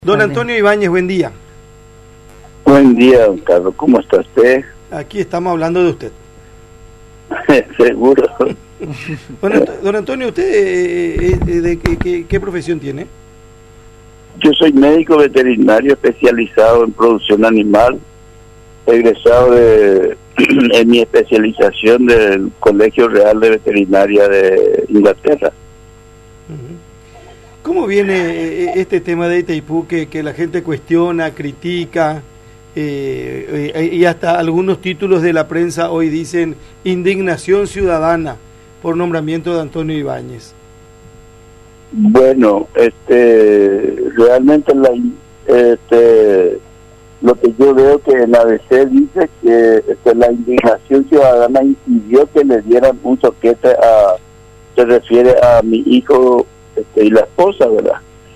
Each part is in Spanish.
Don Vale. Antonio Ibáñez, buen día. Buen día, don Carlos. ¿Cómo está usted? Aquí estamos hablando de usted. Seguro. Don Antonio, ¿usted de qué profesión tiene? Yo soy médico veterinario especializado en producción animal, egresado en mi especialización del Colegio Real de Veterinaria de Inglaterra. ¿Cómo viene este tema de Itaipú que la gente cuestiona, critica, y hasta algunos títulos de la prensa hoy dicen indignación ciudadana por nombramiento de Antonio Ibáñez? Bueno, realmente lo que yo veo que en ABC dice que la indignación ciudadana impidió que le dieran un soquete se refiere a mi hijo y la esposa, ¿verdad?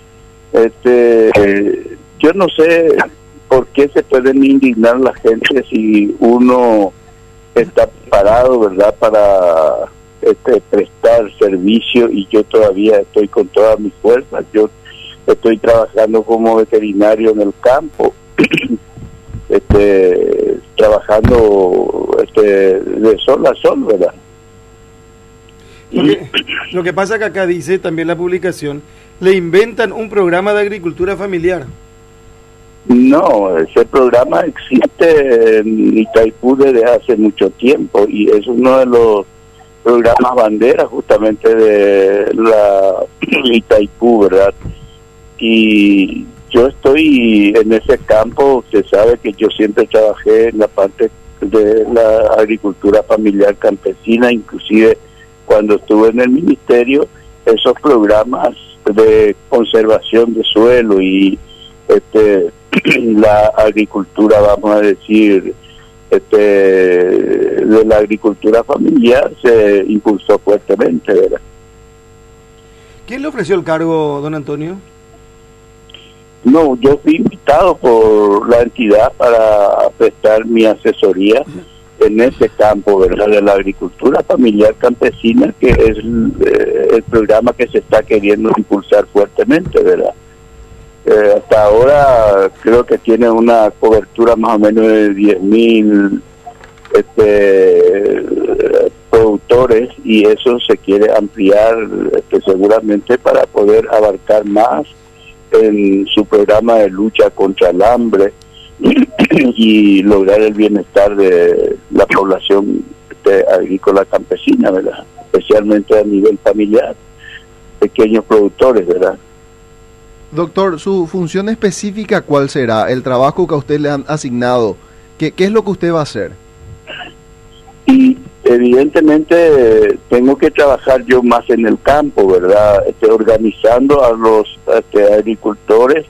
Yo no sé por qué se pueden indignar la gente si uno está preparado, ¿verdad?, para prestar servicio, y yo todavía estoy con todas mis fuerzas. Yo estoy trabajando como veterinario en el campo, trabajando de sol a sol, ¿verdad? Lo que pasa que acá dice también la publicación, le inventan un programa de agricultura familiar. No, ese programa existe en Itaipú desde hace mucho tiempo y es uno de los programas bandera justamente de la Itaipú, ¿verdad? Y yo estoy en ese campo. Usted sabe que yo siempre trabajé en la parte de la agricultura familiar campesina, inclusive cuando estuve en el ministerio, esos programas de conservación de suelo y la agricultura, vamos a decir, de la agricultura familiar se impulsó fuertemente, ¿verdad? ¿Quién le ofreció el cargo, don Antonio? No, yo fui invitado por la entidad para prestar mi asesoría en ese campo, ¿verdad?, de la agricultura familiar campesina, que es el programa que se está queriendo impulsar fuertemente, ¿verdad? Hasta ahora creo que tiene una cobertura más o menos de 10.000 productores, y eso se quiere ampliar seguramente para poder abarcar más en su programa de lucha contra el hambre y lograr el bienestar de la población agrícola campesina, ¿verdad? Especialmente a nivel familiar, pequeños productores, ¿verdad? Doctor, ¿su función específica cuál será? ¿El trabajo que a usted le han asignado? ¿Qué es lo que usted va a hacer? Y evidentemente tengo que trabajar yo más en el campo, ¿verdad? Organizando a los agricultores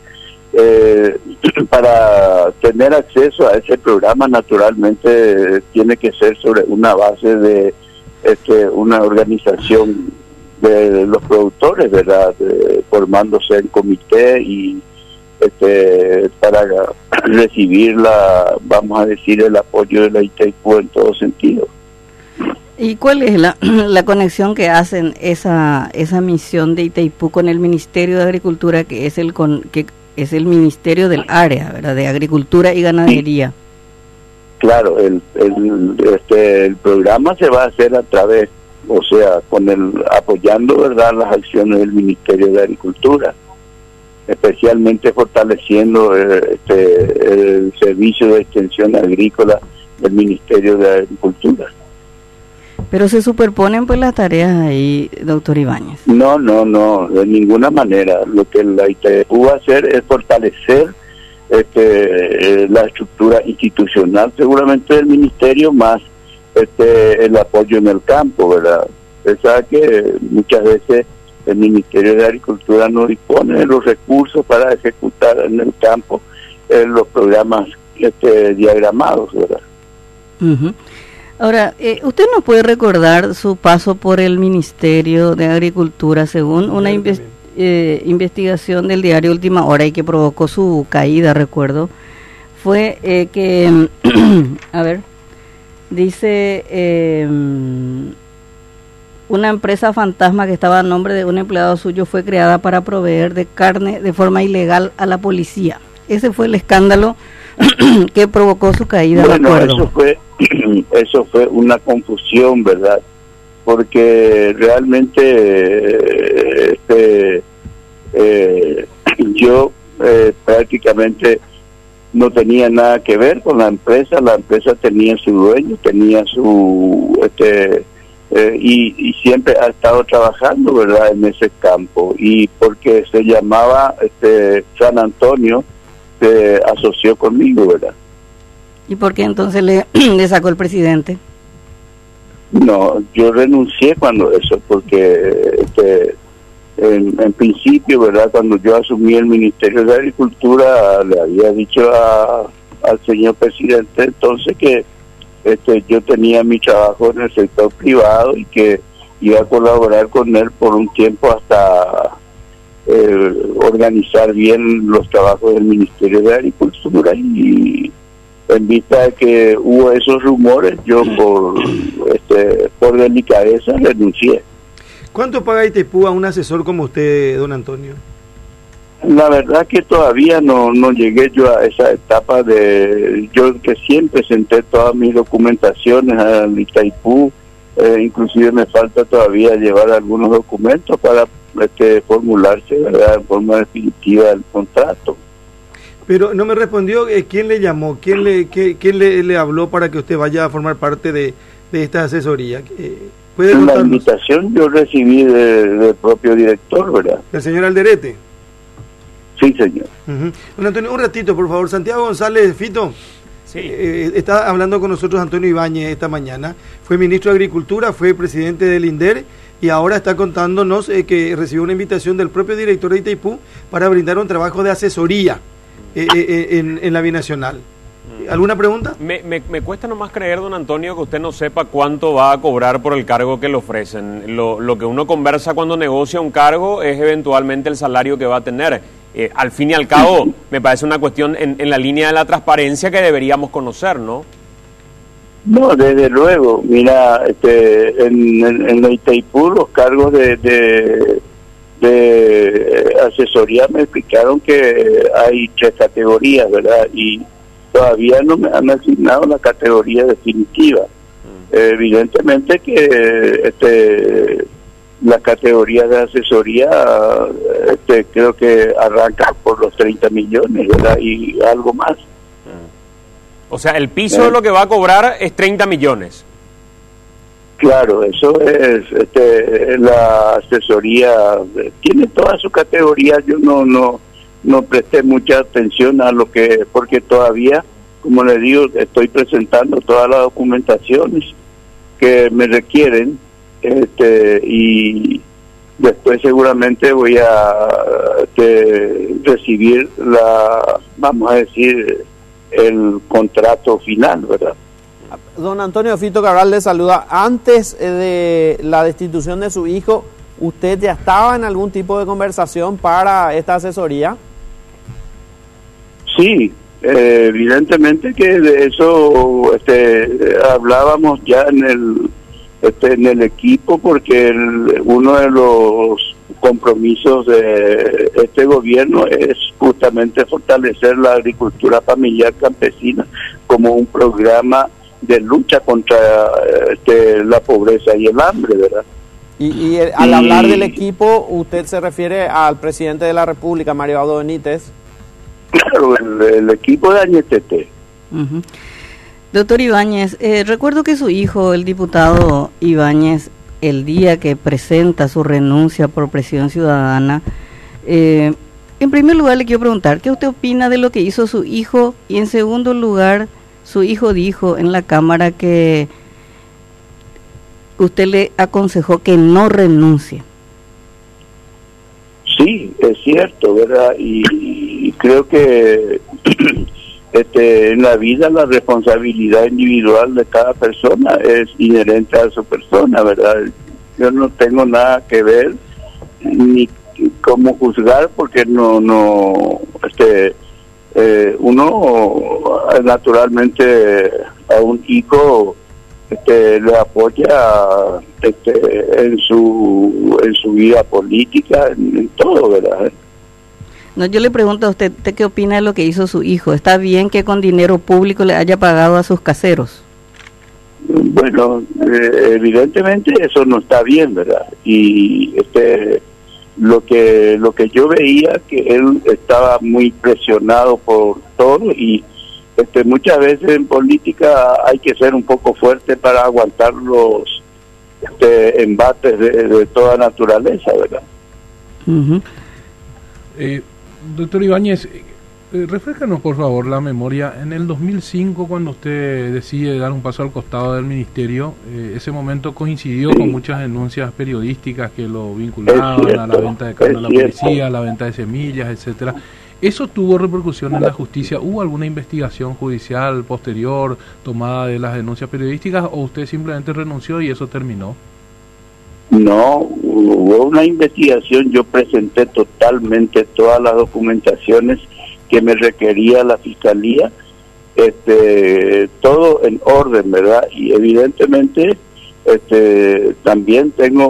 para tener acceso a ese programa. Naturalmente tiene que ser sobre una base de una organización de los productores, ¿verdad? Formándose en comité y para recibir vamos a decir, el apoyo de la Itaipú en todo sentido. ¿Y cuál es la conexión que hacen esa misión de Itaipú con el Ministerio de Agricultura, que es el ministerio del área, ¿verdad?, de Agricultura y Ganadería? Claro, el programa se va a hacer a través, o sea, apoyando, ¿verdad?, las acciones del Ministerio de Agricultura, especialmente fortaleciendo el servicio de extensión agrícola del Ministerio de Agricultura. Pero se superponen pues las tareas ahí, doctor Ibáñez. No, de ninguna manera. Lo que la Itaipú va a hacer es fortalecer la estructura institucional, seguramente del ministerio, más el apoyo en el campo, ¿verdad? Usted sabe que muchas veces el Ministerio de Agricultura no dispone de los recursos para ejecutar en el campo los programas diagramados, ¿verdad? Uh-huh. Ahora, ¿usted nos puede recordar su paso por el Ministerio de Agricultura según una investigación del diario Última Hora y que provocó su caída, recuerdo? Fue que, a ver, dice, una empresa fantasma que estaba a nombre de un empleado suyo fue creada para proveer de carne de forma ilegal a la policía. Ese fue el escándalo que provocó su caída de acuerdo. Eso fue una confusión, ¿verdad? Porque realmente yo prácticamente no tenía nada que ver con la empresa tenía su dueño, tenía su y siempre ha estado trabajando, ¿verdad?, en ese campo, y porque se llamaba San Antonio, se asoció conmigo, ¿verdad? ¿Y por qué entonces le sacó el presidente? No, yo renuncié cuando eso, porque en principio, ¿verdad?, cuando yo asumí el Ministerio de Agricultura, le había dicho al señor presidente entonces que yo tenía mi trabajo en el sector privado y que iba a colaborar con él por un tiempo hasta organizar bien los trabajos del Ministerio de Agricultura, y en vista de que hubo esos rumores, yo por delicadeza renuncié. ¿Cuánto paga Itaipú a un asesor como usted, don Antonio? La verdad que todavía no llegué yo a esa etapa yo que siempre presenté todas mis documentaciones al Itaipú, inclusive me falta todavía llevar algunos documentos para formularse, ¿verdad?, en forma definitiva el contrato. Pero no me respondió quién le llamó, quién le habló para que usted vaya a formar parte de esta asesoría. ¿Puede contarnos? La invitación yo recibí del propio director, ¿verdad? ¿El señor Alderete? Sí, señor. Don Antonio, un ratito, por favor. Santiago González, Fito. Sí. Está hablando con nosotros Antonio Ibáñez esta mañana. Fue ministro de Agricultura, fue presidente del INDER y ahora está contándonos que recibió una invitación del propio director de Itaipú para brindar un trabajo de asesoría en la binacional. ¿Alguna pregunta? Me cuesta nomás creer, don Antonio, que usted no sepa cuánto va a cobrar por el cargo que le ofrecen. Lo que uno conversa cuando negocia un cargo es eventualmente el salario que va a tener. Al fin y al cabo, me parece una cuestión en la línea de la transparencia que deberíamos conocer, ¿no? No, desde luego. Mira, en la Itaipú los cargos de asesoría me explicaron que hay 3 categorías, ¿verdad? Y todavía no me han asignado la categoría definitiva. Evidentemente que la categoría de asesoría creo que arranca por los 30 millones, ¿verdad? Y algo más. O sea, el piso de lo que va a cobrar es 30 millones. Claro, eso es la asesoría, tiene toda su categoría. Yo no presté mucha atención a lo que, porque todavía, como le digo, estoy presentando todas las documentaciones que me requieren, y después seguramente voy a recibir vamos a decir, el contrato final, ¿verdad? Don Antonio, Fito Cabral le saluda. Antes de la destitución de su hijo, ¿usted ya estaba en algún tipo de conversación para esta asesoría? Sí, evidentemente que de eso hablábamos ya en el equipo, porque uno de los compromisos de este gobierno es justamente fortalecer la agricultura familiar campesina como un programa de lucha contra la pobreza y el hambre, ¿verdad? Y al hablar del equipo, ¿usted se refiere al presidente de la República, Mario Abdo Benítez? Claro, el equipo de Añetete. Doctor Ibáñez, recuerdo que su hijo, el diputado Ibáñez, el día que presenta su renuncia por presión ciudadana, en primer lugar le quiero preguntar, ¿qué usted opina de lo que hizo su hijo? Y en segundo lugar, su hijo dijo en la Cámara que usted le aconsejó que no renuncie. Sí, es cierto, ¿verdad? Y creo que en la vida la responsabilidad individual de cada persona es inherente a su persona, ¿verdad? Yo no tengo nada que ver ni cómo juzgar, porque uno naturalmente a un hijo le apoya en su vida política, en todo, ¿verdad? No, yo le pregunto a usted, ¿qué opina de lo que hizo su hijo? ¿Está bien que con dinero público le haya pagado a sus caseros? Bueno, evidentemente eso no está bien, ¿verdad? Y lo que yo veía, que él estaba muy presionado por todo, y muchas veces en política hay que ser un poco fuerte para aguantar los embates de toda naturaleza, ¿verdad? Uh-huh. Doctor Ibáñez, refrescanos por favor la memoria. En el 2005, cuando usted decide dar un paso al costado del ministerio, ese momento coincidió con muchas denuncias periodísticas que lo vinculaban a la venta de carne a la policía, a la venta de semillas, etcétera. ¿Eso tuvo repercusión en la justicia? ¿Hubo alguna investigación judicial posterior tomada de las denuncias periodísticas o usted simplemente renunció y eso terminó? No, hubo una investigación. Yo presenté totalmente todas las documentaciones que me requería la fiscalía, todo en orden, ¿verdad? Y evidentemente también tengo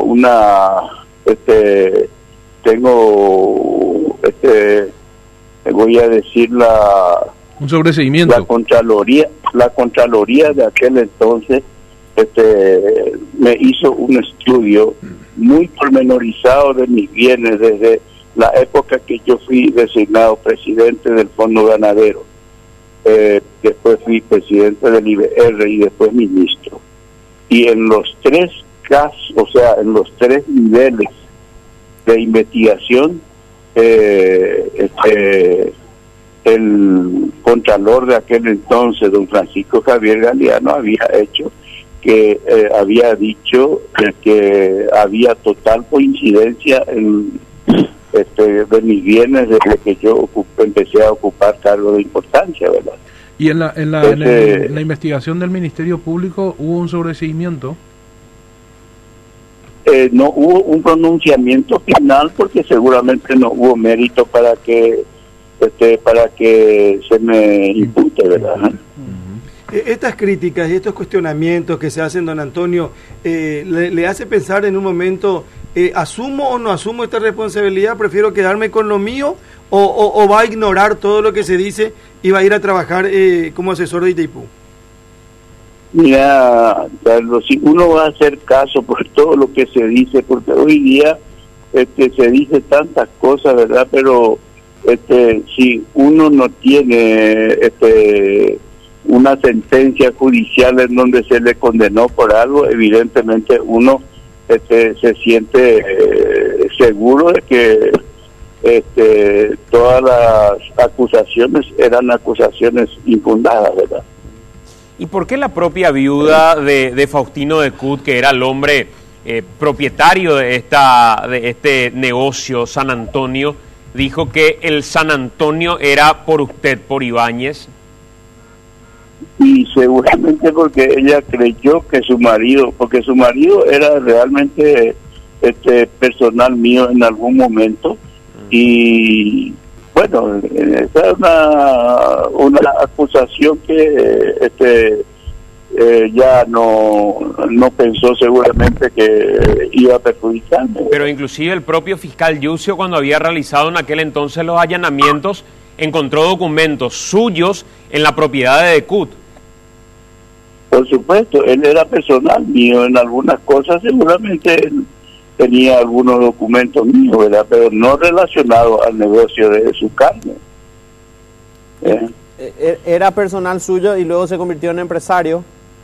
voy a decir un sobreseimiento. La Contraloría de aquel entonces me hizo un estudio muy pormenorizado de mis bienes desde la época que yo fui designado presidente del Fondo Ganadero, después fui presidente del IBR y después ministro. Y en los tres casos, o sea, en los tres niveles de investigación, el contralor de aquel entonces, don Francisco Javier Galeano, había dicho que había total coincidencia de mis bienes desde que yo empecé a ocupar cargos de importancia, ¿verdad? ¿Y en la investigación del Ministerio Público hubo un sobreseimiento? No hubo un pronunciamiento final porque seguramente no hubo mérito para que se me impute, ¿verdad? Estas críticas y estos cuestionamientos que se hacen, don Antonio, le hace pensar en un momento, ¿asumo o no asumo esta responsabilidad? ¿Prefiero quedarme con lo mío o va a ignorar todo lo que se dice y va a ir a trabajar como asesor de Itaipú? Mira, Carlos, si uno va a hacer caso por todo lo que se dice, porque hoy día se dice tantas cosas, ¿verdad? Pero si uno no tiene una sentencia judicial en donde se le condenó por algo, evidentemente uno se siente seguro de que todas las acusaciones eran acusaciones infundadas, ¿verdad? ¿Y por qué la propia viuda de Faustino de Cut, que era el hombre propietario de este negocio San Antonio, dijo que el San Antonio era por usted, por Ibáñez? Y seguramente porque ella creyó que su marido era realmente personal mío en algún momento, y bueno, esa es una acusación que ya no pensó seguramente que iba a perjudicarme. Pero inclusive el propio fiscal Yucio, cuando había realizado en aquel entonces los allanamientos, encontró documentos suyos en la propiedad de Cut. Por supuesto, él era personal mío en algunas cosas, seguramente él tenía algunos documentos míos, ¿verdad? Pero no relacionados al negocio de su carne. ¿Era personal suyo y luego se convirtió en empresario?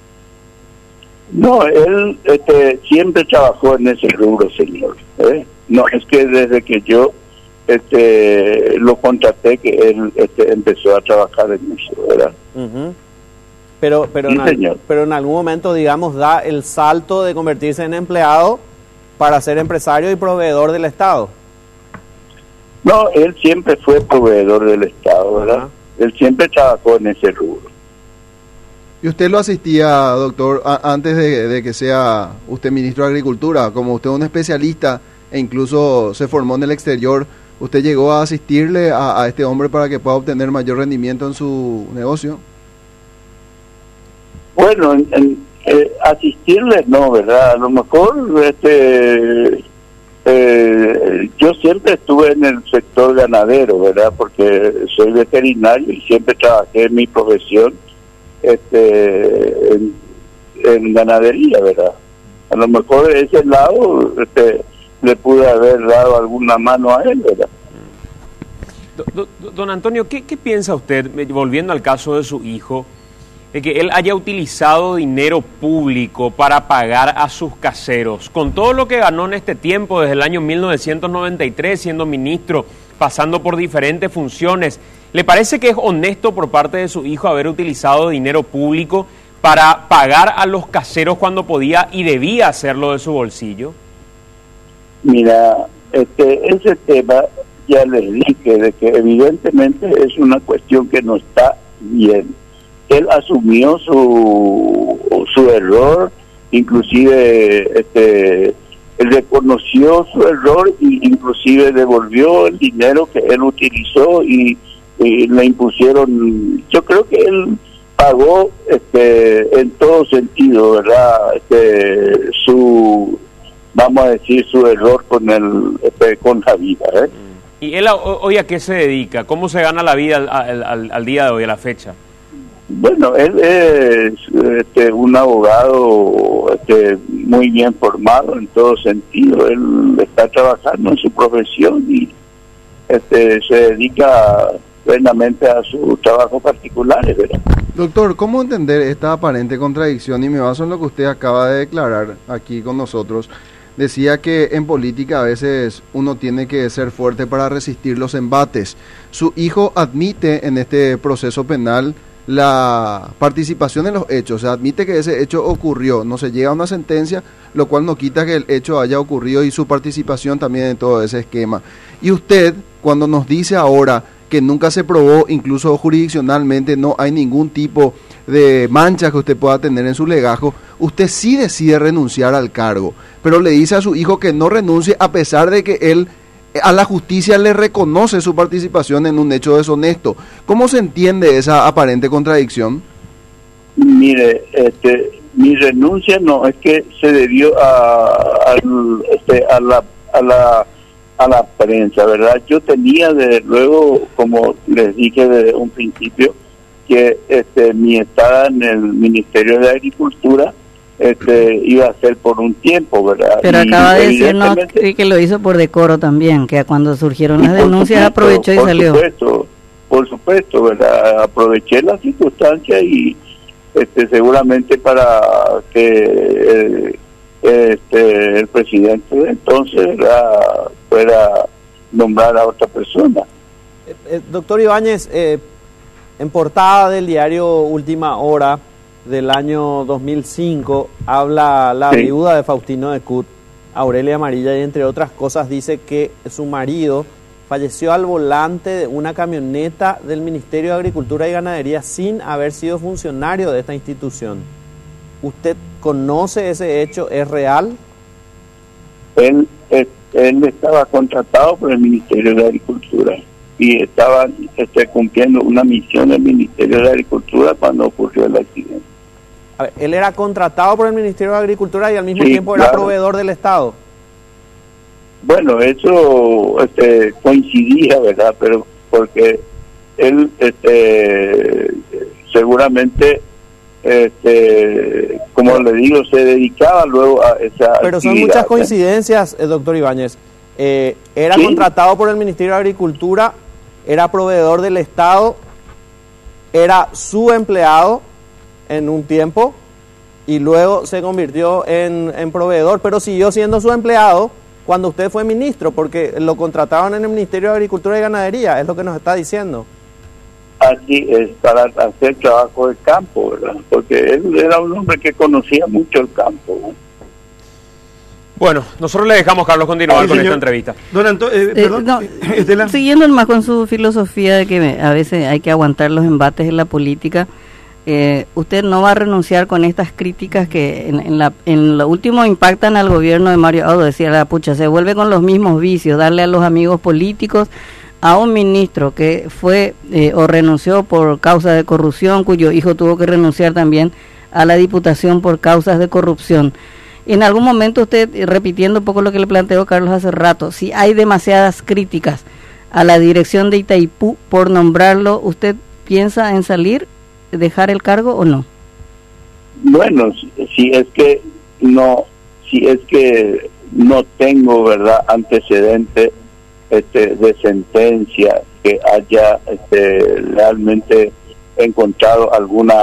No, él siempre trabajó en ese rubro, señor. No, es que desde que yo lo contraté que él empezó a trabajar en eso, ¿verdad? Uh-huh. Pero en algún momento, digamos, da el salto de convertirse en empleado para ser empresario y proveedor del Estado. No, él siempre fue proveedor del Estado, ¿verdad? Uh-huh. Él siempre trabajó en ese rubro. ¿Y usted lo asistía, doctor, antes de que sea usted ministro de Agricultura? Como usted es un especialista e incluso se formó en el exterior, ¿usted llegó a asistirle a este hombre para que pueda obtener mayor rendimiento en su negocio? Bueno, Asistirles no, ¿verdad? A lo mejor yo siempre estuve en el sector ganadero, ¿verdad? Porque soy veterinario y siempre trabajé en mi profesión en ganadería, ¿verdad? A lo mejor de ese lado le pude haber dado alguna mano a él, ¿verdad? Don Antonio, ¿qué piensa usted, volviendo al caso de su hijo, de que él haya utilizado dinero público para pagar a sus caseros, con todo lo que ganó en este tiempo, desde el año 1993, siendo ministro, pasando por diferentes funciones? ¿Le parece que es honesto por parte de su hijo haber utilizado dinero público para pagar a los caseros cuando podía y debía hacerlo de su bolsillo? Mira, ese tema ya les dije de que evidentemente es una cuestión que no está bien. Él asumió su error, inclusive él reconoció su error y inclusive devolvió el dinero que él utilizó y le impusieron. Yo creo que él pagó en todo sentido, ¿verdad? Vamos a decir, su error con la vida, ¿eh? ¿Y él hoy a qué se dedica? ¿Cómo se gana la vida al día de hoy, a la fecha? Bueno, él es un abogado muy bien formado en todo sentido. Él está trabajando en su profesión y se dedica plenamente a su trabajo particular, ¿verdad? Doctor, ¿cómo entender esta aparente contradicción? Y me baso en lo que usted acaba de declarar aquí con nosotros. Decía que en política a veces uno tiene que ser fuerte para resistir los embates. Su hijo admite en este proceso penal la participación en los hechos, se admite que ese hecho ocurrió, no se llega a una sentencia, lo cual no quita que el hecho haya ocurrido y su participación también en todo ese esquema. Y usted, cuando nos dice ahora que nunca se probó, incluso jurisdiccionalmente no hay ningún tipo de mancha que usted pueda tener en su legajo, usted sí decide renunciar al cargo, pero le dice a su hijo que no renuncie a pesar de que él a la justicia le reconoce su participación en un hecho deshonesto. ¿Cómo se entiende esa aparente contradicción? Mire, mi renuncia no es que se debió a la prensa, ¿verdad? Yo tenía desde luego, como les dije desde un principio, que mi estada en el Ministerio de Agricultura iba a ser por un tiempo, ¿verdad? Pero acaba de decirnos que lo hizo por decoro también, que cuando surgieron las denuncias aprovechó y salió. Por supuesto, ¿verdad? Aproveché la circunstancia y seguramente para que el presidente de entonces fuera nombrar a otra persona. Doctor Ibáñez, en portada del diario Última Hora del año 2005 habla la viuda de Faustino de Cut, Aurelia Amarilla, y entre otras cosas dice que su marido falleció al volante de una camioneta del Ministerio de Agricultura y Ganadería sin haber sido funcionario de esta institución. ¿Usted conoce ese hecho? ¿Es real? Él estaba contratado por el Ministerio de Agricultura y estaba cumpliendo una misión del Ministerio de Agricultura cuando ocurrió el accidente. A ver, él era contratado por el Ministerio de Agricultura y al mismo tiempo era proveedor del Estado. Bueno, eso coincidía, ¿verdad? Pero porque él seguramente, como le digo, se dedicaba luego a esa Pero actividad, son muchas coincidencias, doctor Ibáñez. Era contratado por el Ministerio de Agricultura, era proveedor del Estado, era su empleado en un tiempo y luego se convirtió en proveedor, pero siguió siendo su empleado cuando usted fue ministro, porque lo contrataron en el Ministerio de Agricultura y Ganadería, es lo que nos está diciendo. Así es, para hacer trabajo de campo, ¿verdad? Porque él era un hombre que conocía mucho el campo, ¿no? Bueno, nosotros le dejamos, Carlos, continuar con esta entrevista. Don Antonio, perdón, Estela. Siguiendo más con su filosofía de que a veces hay que aguantar los embates en la política, usted no va a renunciar con estas críticas que en lo último impactan al gobierno de Mario Audo, decía la pucha, se vuelve con los mismos vicios, darle a los amigos políticos a un ministro que fue o renunció por causa de corrupción, cuyo hijo tuvo que renunciar también a la Diputación por causas de corrupción. En algún momento usted, repitiendo un poco lo que le planteó Carlos hace rato, si hay demasiadas críticas a la dirección de Itaipú por nombrarlo, ¿usted piensa en salir, dejar el cargo o no? Bueno, si es que no tengo, verdad, antecedente de sentencia que haya realmente encontrado alguna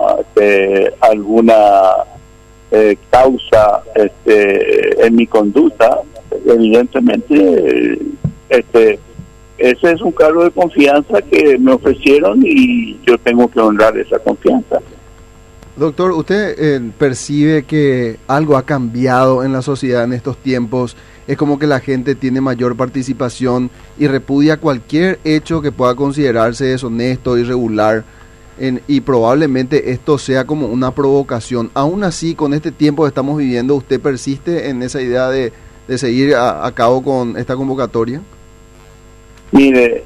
causa en mi conducta, evidentemente ese es un cargo de confianza que me ofrecieron y yo tengo que honrar esa confianza. Doctor, ¿usted percibe que algo ha cambiado en la sociedad en estos tiempos? Es como que la gente tiene mayor participación y repudia cualquier hecho que pueda considerarse deshonesto, irregular, y probablemente esto sea como una provocación. Aún así, con este tiempo que estamos viviendo, ¿usted persiste en esa idea de seguir a cabo con esta convocatoria? Mire,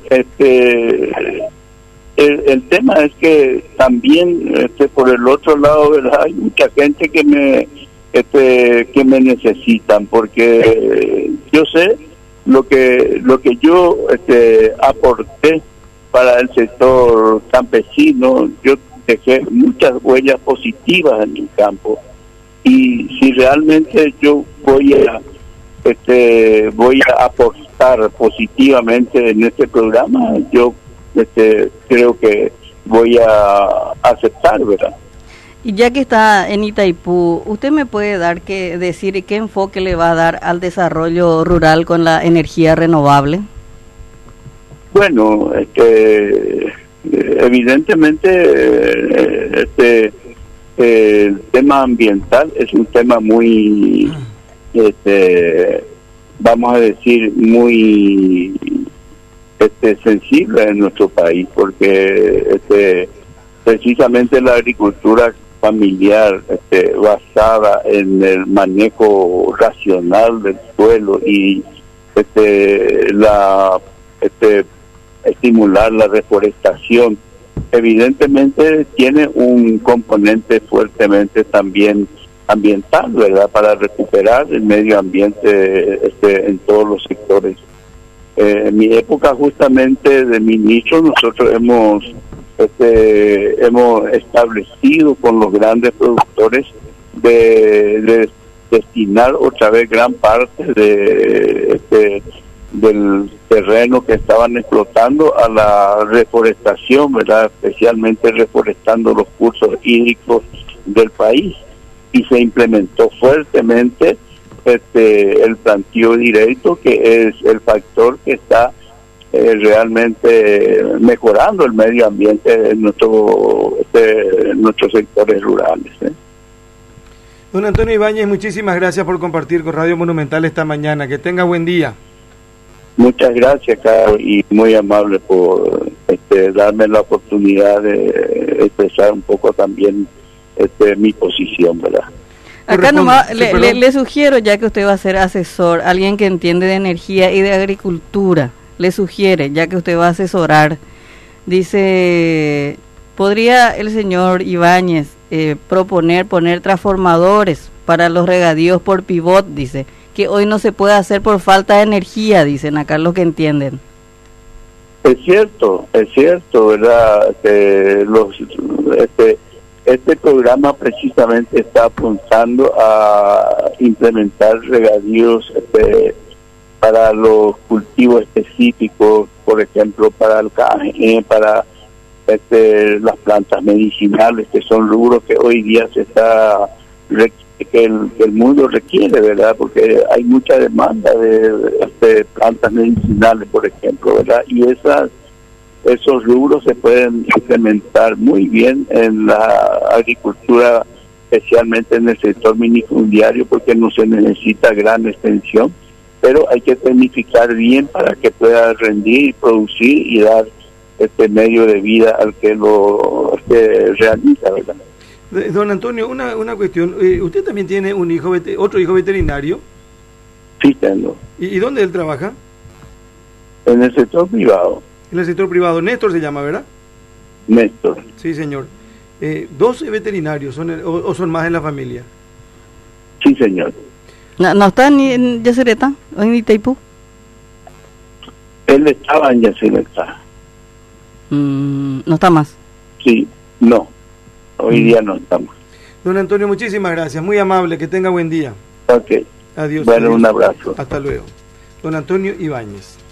el tema es que también por el otro lado, ¿verdad?, hay mucha gente que me necesitan, porque yo sé lo que yo aporté para el sector campesino. Yo dejé muchas huellas positivas en mi campo, y si realmente yo voy a aportar positivamente en este programa, yo creo que voy a aceptar, ¿verdad? Y ya que está en Itaipú, ¿usted me puede decir qué enfoque le va a dar al desarrollo rural con la energía renovable? Bueno, evidentemente el tema ambiental es un tema muy, vamos a decir, muy sensible en nuestro país, porque precisamente la agricultura familiar basada en el manejo racional del suelo y estimular la reforestación, evidentemente tiene un componente fuertemente también ambiental, ¿verdad?, para recuperar el medio ambiente en todos los sectores. En mi época justamente de ministro, nosotros hemos establecido con los grandes productores de destinar otra vez gran parte del terreno que estaban explotando a la reforestación, ¿verdad?, especialmente reforestando los cursos hídricos del país, y se implementó fuertemente el planteo directo, que es el factor que está realmente mejorando el medio ambiente en nuestros sectores rurales. Don Antonio Ibáñez, muchísimas gracias por compartir con Radio Monumental esta mañana. Que tenga buen día. Muchas gracias, Carlos, y muy amable por darme la oportunidad de expresar un poco también mi posición, ¿verdad? Acá nomás le sugiero, ya que usted va a ser asesor, alguien que entiende de energía y de agricultura, le sugiere, ya que usted va a asesorar, dice, ¿podría el señor Ibáñez proponer poner transformadores para los regadíos por pivot? Dice, que hoy no se puede hacer por falta de energía, dicen acá los que entienden. Es cierto, ¿verdad? Este programa precisamente está apuntando a implementar regadíos para los cultivos específicos, por ejemplo, para el café, para las plantas medicinales, que son rubros que hoy día que el mundo requiere, ¿verdad? Porque hay mucha demanda de plantas medicinales, por ejemplo, ¿verdad? Y esos rubros se pueden implementar muy bien en la agricultura, especialmente en el sector minifundiario, porque no se necesita gran extensión, pero hay que tecnificar bien para que pueda rendir y producir y dar medio de vida al que lo realiza, ¿verdad? Don Antonio, una cuestión. ¿Usted también tiene otro hijo veterinario? Sí, tengo. ¿Y dónde él trabaja? En el sector privado. En el sector privado. Néstor se llama, ¿verdad? Néstor. Sí, señor. 12 veterinarios, o son más en la familia. Sí, señor. ¿No está ni en Yacyretá o en Itaipú? Él estaba en Yacyretá. No está más. Sí, no. Hoy día no estamos. Don Antonio, muchísimas gracias. Muy amable. Que tenga buen día. Ok. Adiós. Bueno, adiós. un abrazo. Hasta luego. Don Antonio Ibáñez.